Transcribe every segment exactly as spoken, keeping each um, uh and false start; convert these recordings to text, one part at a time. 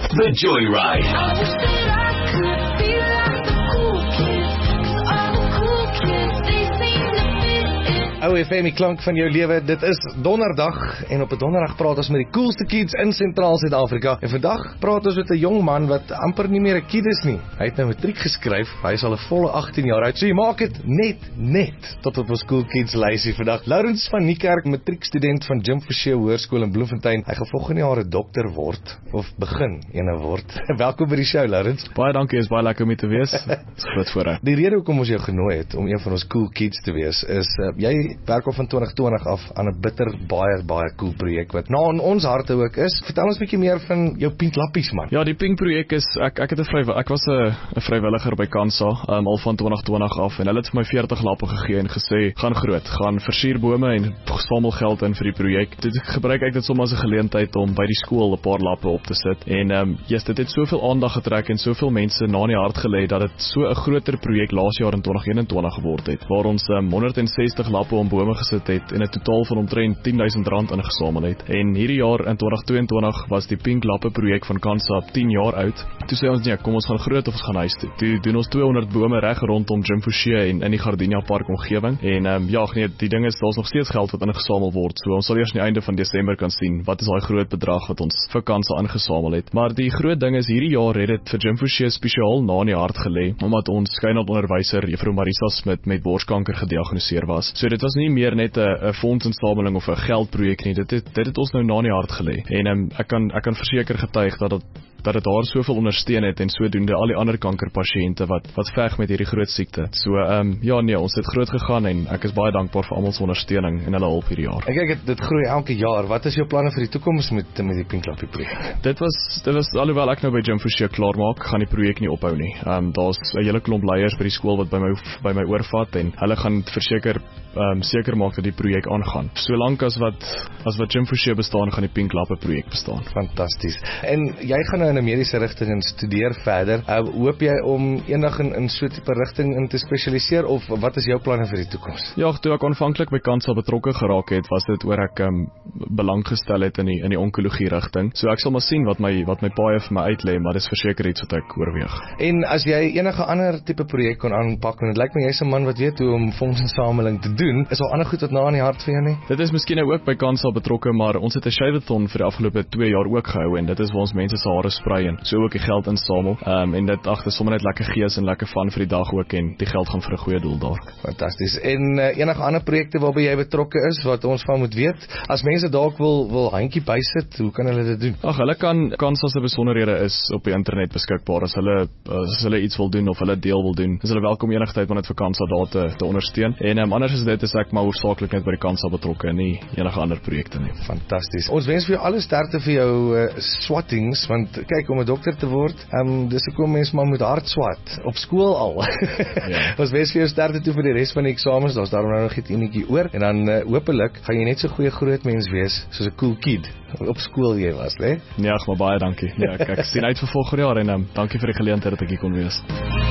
The Joyride. I wish that I could be like the cool kids, 'cause all the cool kids, they seem to fit in. O F M, die klank van jou lewe. Dit is donderdag en op 'n donderdag praat ons met die coolste kids in Sentraal Suid-Afrika. En vandag praat ons met 'n jong man wat amper nie meer 'n kid is nie. Hy het nou matriek geskryf. Hy is al 'n volle agttien jaar oud. So jy maak dit net net tot op ons cool kids lysie vandag. Lourens van Niekerk, matriekstudent van Jim Forshey Hoërskool in Bloemfontein. Hy gaan volgende jaar 'n dokter word of begin ene word. Welkom by die show, Lourens. Baie dankie, is baie lekker om hier te wees. Dit is groot voorreg. Die rede hoekom ons jou genooi het om een van ons cool kids te wees is uh, jy werk al van twintig twintig af aan 'n bitter baie baie cool projek wat nou in ons harte ook is. Vertel ons 'n bietjie meer van jou Pink Lappies, man. Ja, die Pink projek is ek ek het 'n vryw ek was 'n 'n vrywilliger by Kansa um, al van twintig twintig af en hulle het vir my veertig lappe gegee en gesê gaan groot, gaan versier bome en samel geld in vir die projek. Dit gebruik ek dit sommer as 'n geleentheid om by die skool 'n paar lappe op te sit en ehm um, yes, dit het soveel aandag getrek en soveel mense na in die hart gelê dat dit so 'n groter projek laas jaar in twintig eenentwintig geword het waar ons um, honderd en sestig lappe om bome gesit het en 'n totaal van omtrent tien duisend rand ingesamel het. En hierdie jaar in twintig tweeëntwintig was die Pink Lappe projek van Kansa tien jaar oud. Toe sê ons nee, kom ons gaan groot of ons gaan huis toe. Toe doen ons tweehonderd bome reg rondom Jim Forshey en in die Gardenia Park omgewing. En ehm um, ja, nee, die ding is daar's nog steeds geld wat ingesamel word. So ons sal eers aan die einde van Desember kan sien wat is daai groot bedrag wat ons vir Kansa ingesamel het. Maar die groot ding is hierdie jaar het dit vir Jim Forshey spesiaal na in die hart gelê omdat ons skynhulponderwyser Juffrou Marisa Smit met borskanker gediagnoseer was. So dit was nie meer net 'n 'n fondsinsameling of 'n geldprojek nie. Dit het dit het ons nou na in die hart gelê. En um, ek kan ek kan verseker getuig dat dit dat dit daar soveel ondersteun het en sodoende al die ander kankerpasiënte wat wat veg met hierdie groot siekte. So ehm um, ja nee, ons het groot gegaan en ek is baie dankbaar vir almal se ondersteuning en hulle hulp hierdie jaar. Ek kyk dit, dit groei elke jaar. Wat is jou planne vir die toekoms met met die Pink Lappie projek? Dit was dit was alhoewel ek nou by Jim Forshey klaar maak, gaan die projek nie ophou nie. Ehm um, daar's 'n hele klomp leiers by die skool wat by my by my oorvat en hulle gaan verseker ehm um, seker maak dat die projek aangaan. Solank as wat as wat Jim Forshey bestaan, gaan die Pink Lappe projek bestaan. Fantasties. En jy gaan nou in 'n mediese rigting en studeer verder. Uh, hoop jy om eendag in, in so 'n tipe rigting in te spesialiseer of wat is jou planne vir die toekoms? Ja, toe ek aanvanklik by Kansa betrokke geraak het, was dit oor ek um, belang gestel het in die in die onkologie rigting. So ek sal maar sien wat my wat my paai vir my uitlê, maar dis verseker iets wat ek oorweeg. En as jy enige ander tipe projek kon aanpak, en dit lyk my jy's 'n man wat weet hoe om fondsinsameling te doen, is daar ander goed wat na in die hart vir jou nie? Dit is miskien nou ook by Kansa betrokke, maar ons het 'n shaveathon vir die afgelope twee jaar ook gehou en dit is waar ons mense se hare sprei en so ook die geld insamel. Um, en dit ag, dis sommer net lekker gees en lekker van vir die dag ook en die geld gaan vir 'n goeie doel daar. Fantasties. En uh, enige ander projekte waarby jy betrokke is wat ons van moet weet? As mense dalk wil wil handjie bysit, hoe kan hulle dit doen? Ag, hulle kan Kansa se besonderhede is op die internet beskikbaar. As hulle as hulle iets wil doen of hulle deel wil doen, is hulle welkom enigtyd om dit vir Kansa daar te, te ondersteun. En um, anders is dit is ek maar hoofsaaklik net by die Kansa betrokke en nie enige ander projekte nie. Fantasties. Ons wens vir jou alle sterkte vir jou uh, swattings, want kyk, om 'n dokter te word, um, dis hoekom mense maar moet hard swat op skool al. Ja. Ons wens vir jou sterkte toe vir die res van die eksamens. Daar's daarom nou nog iets enetjie oor en dan uh, hopelik gaan jy net so goeie groot mens wees soos 'n cool kid op skool jy was, hè? Nee, ag, maar baie dankie. Nee, ek, ek sien uit vir volgende jaar en um, dankie vir die geleentheid dat ek hier kon wees.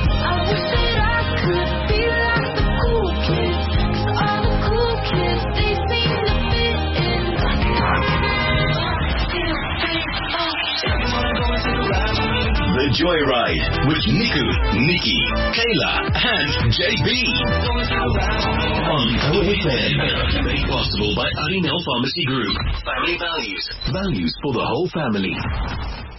I wish that I could be like the cool kids, 'cause all the cool kids, they seem to fit in. The Joyride with Niku, Nikki, Kayla, and J B. On O F M. Made possible by Arinel Pharmacy Group. Family values. Values for the whole family.